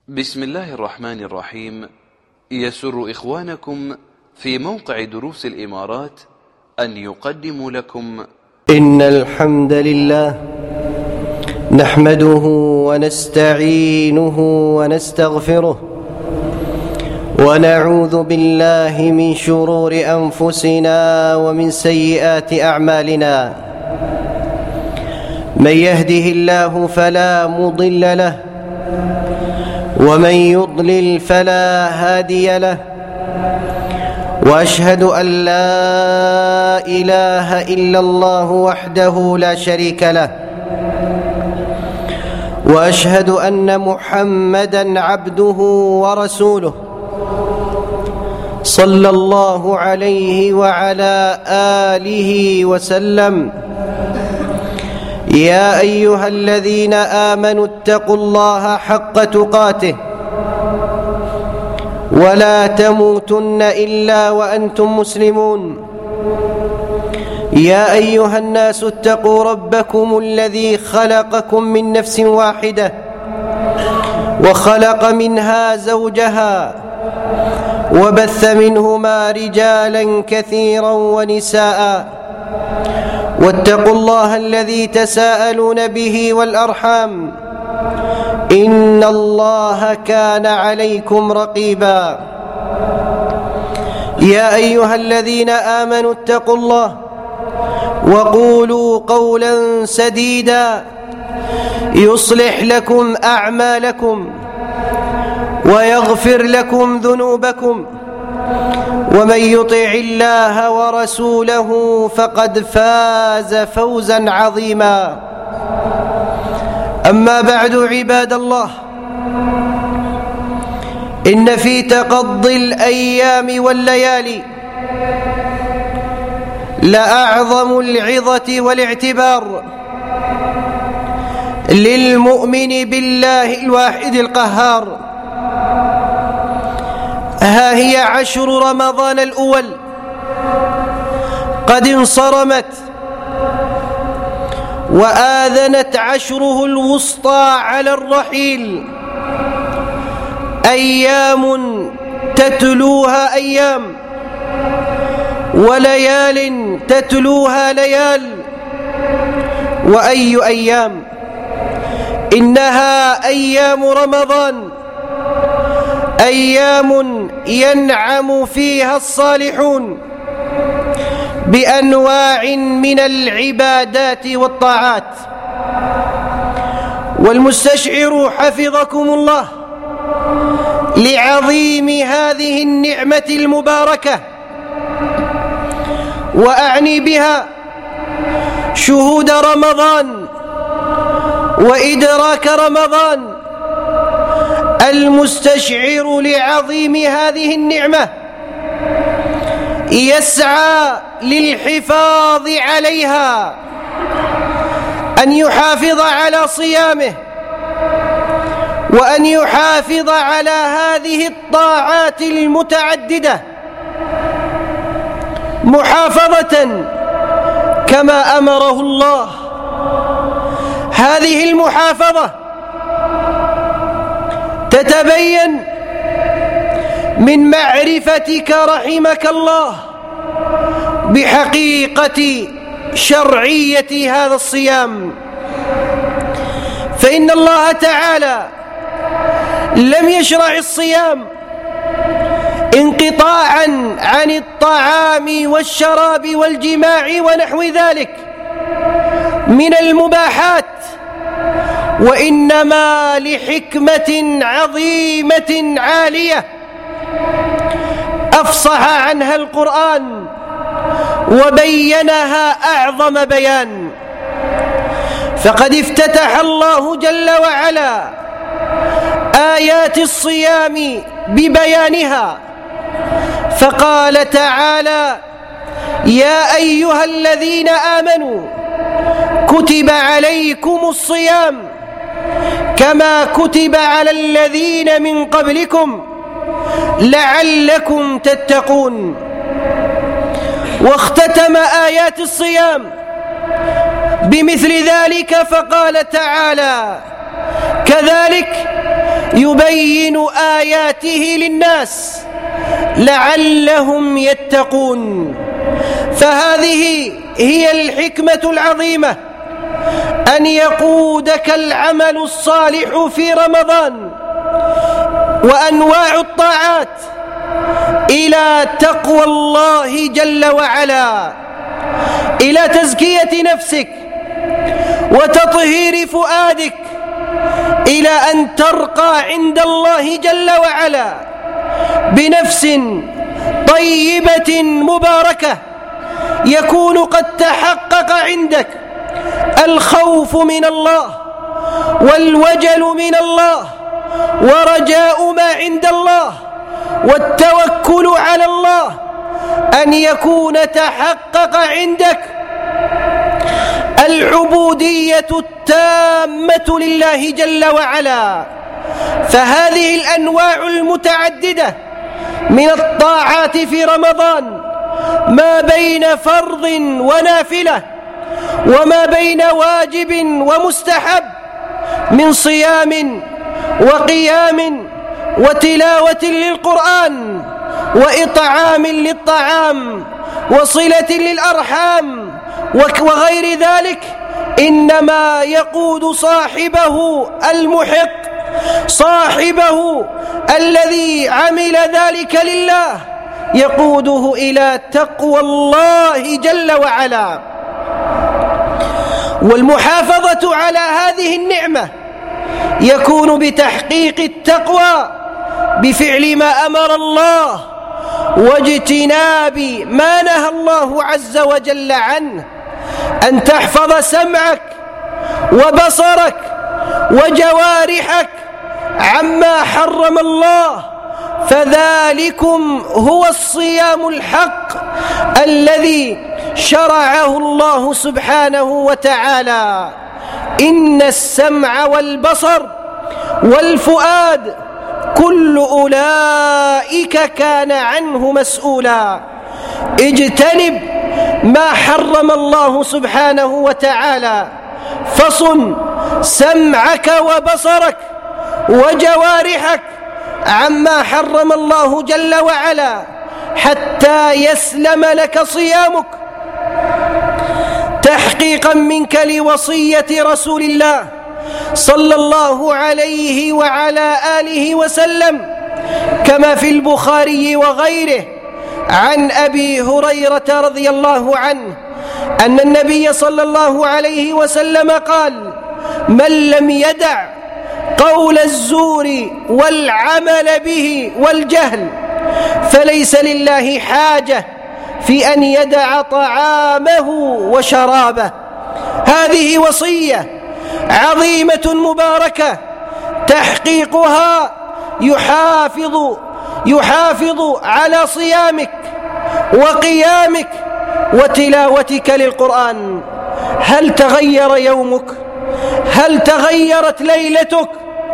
بسم الله الرحمن الرحيم. يسر إخوانكم في موقع دروس الإمارات أن يقدموا لكم إن الحمد لله نحمده ونستعينه ونستغفره ونعوذ بالله من شرور أنفسنا ومن سيئات أعمالنا. من يهده الله فلا مضل له ومن يضلل فلا هادي له، وأشهد أن لا إله إلا الله وحده لا شريك له، وأشهد أن محمدًا عبده ورسوله صلى الله عليه وعلى آله وسلم. يا أيها الذين آمنوا اتقوا الله حق تقاته ولا تموتن إلا وأنتم مسلمون. يا أيها الناس اتقوا ربكم الذي خلقكم من نفس واحدة وخلق منها زوجها وبث منهما رجالا كثيرا ونساء، واتقوا الله الذي تساءلون به والأرحام إن الله كان عليكم رقيبا. يا أيها الذين آمنوا اتقوا الله وقولوا قولا سديدا يصلح لكم أعمالكم ويغفر لكم ذنوبكم، ومن يطع الله ورسوله فقد فاز فوزا عظيما. أما بعد، عباد الله، إن في تقضي الأيام والليالي لأعظم العظة والاعتبار للمؤمن بالله الواحد القهار. ها هي عشر رمضان الأول قد انصرمت، وآذنت عشره الوسطى على الرحيل. أيام تتلوها أيام، وليال تتلوها ليال. وأي أيام؟ إنها أيام رمضان، أيام ينعم فيها الصالحون بأنواع من العبادات والطاعات. والمستشعر حفظكم الله لعظيم هذه النعمة المباركة، وأعني بها شهود رمضان وإدراك رمضان، المستشعر لعظيم هذه النعمة يسعى للحفاظ عليها، أن يحافظ على صيامه، وأن يحافظ على هذه الطاعات المتعددة محافظة كما أمره الله. هذه المحافظة تتبين من معرفتك رحمك الله بحقيقة شرعية هذا الصيام. فإن الله تعالى لم يشرع الصيام انقطاعا عن الطعام والشراب والجماع ونحو ذلك من المباحات، وإنما لحكمة عظيمة عالية أفصح عنها القرآن وبينها أعظم بيان. فقد افتتح الله جل وعلا آيات الصيام ببيانها، فقال تعالى: يا أيها الذين آمنوا كتب عليكم الصيام كما كتب على الذين من قبلكم لعلكم تتقون. واختتم آيات الصيام بمثل ذلك فقال تعالى: كذلك يبين آياته للناس لعلهم يتقون. فهذه هي الحكمة العظيمة، أن يقودك العمل الصالح في رمضان وأنواع الطاعات إلى تقوى الله جل وعلا، إلى تزكية نفسك وتطهير فؤادك، إلى أن ترقى عند الله جل وعلا بنفس طيبة مباركة، يكون قد تحقق عندك الخوف من الله والوجل من الله ورجاء ما عند الله والتوكل على الله، أن يكون تحقق عندك العبودية التامة لله جل وعلا. فهذه الأنواع المتعددة من الطاعات في رمضان، ما بين فرض ونافلة وما بين واجب ومستحب، من صيام وقيام وتلاوة للقرآن وإطعام للطعام وصلة للأرحام وغير ذلك، إنما يقود صاحبه المحق، صاحبه الذي عمل ذلك لله، يقوده إلى تقوى الله جل وعلا. والمحافظة على هذه النعمة يكون بتحقيق التقوى بفعل ما أمر الله واجتناب ما نهى الله عز وجل عنه، أن تحفظ سمعك وبصرك وجوارحك عما حرم الله، فذلكم هو الصيام الحق الذي شرعه الله سبحانه وتعالى. إن السمع والبصر والفؤاد كل أولئك كان عنه مسؤولا. اجتنب ما حرم الله سبحانه وتعالى، فصن سمعك وبصرك وجوارحك عما حرم الله جل وعلا حتى يسلم لك صيامك، تحقيقا منك لوصية رسول الله صلى الله عليه وعلى آله وسلم، كما في البخاري وغيره عن أبي هريرة رضي الله عنه أن النبي صلى الله عليه وسلم قال: من لم يدع قول الزور والعمل به والجهل فليس لله حاجة في أن يدع طعامه وشرابه. هذه وصية عظيمة مباركة، تحقيقها يحافظ على صيامك وقيامك وتلاوتك للقرآن. هل تغير يومك؟ هل تغيرت ليلتك؟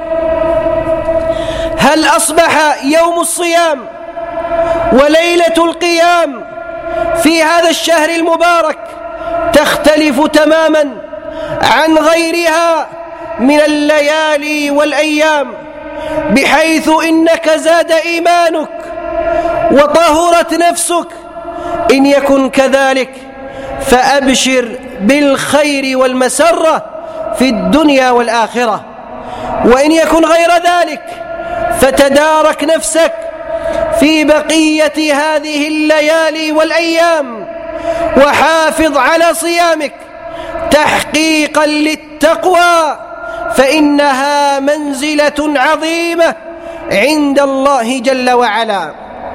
هل أصبح يوم الصيام وليلة القيام في هذا الشهر المبارك تختلف تماما عن غيرها من الليالي والأيام، بحيث إنك زاد إيمانك وطهرت نفسك؟ إن يكن كذلك فأبشر بالخير والمسرة في الدنيا والآخرة، وإن يكن غير ذلك فتدارك نفسك في بقية هذه الليالي والأيام وحافظ على صيامك تحقيقا للتقوى، فإنها منزلة عظيمة عند الله جل وعلا.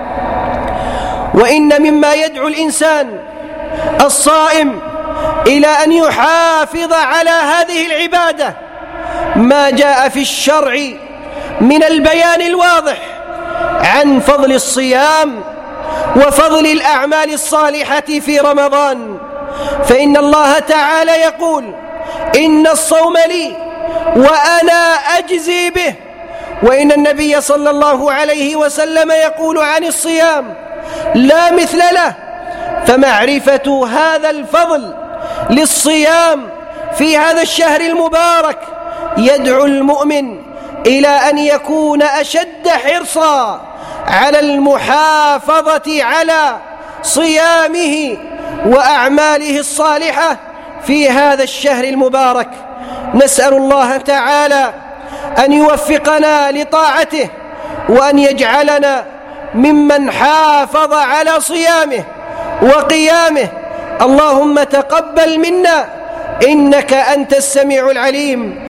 وإن مما يدعو الإنسان الصائم إلى أن يحافظ على هذه العبادة ما جاء في الشرع من البيان الواضح عن فضل الصيام وفضل الأعمال الصالحة في رمضان. فإن الله تعالى يقول: إن الصوم لي وأنا أجزي به. وإن النبي صلى الله عليه وسلم يقول عن الصيام: لا مثل له. فمعرفة هذا الفضل للصيام في هذا الشهر المبارك يدعو المؤمن إلى أن يكون أشد حرصا على المحافظة على صيامه وأعماله الصالحة في هذا الشهر المبارك. نسأل الله تعالى أن يوفقنا لطاعته وأن يجعلنا ممن حافظ على صيامه وقيامه. اللهم تقبل منا إنك أنت السميع العليم.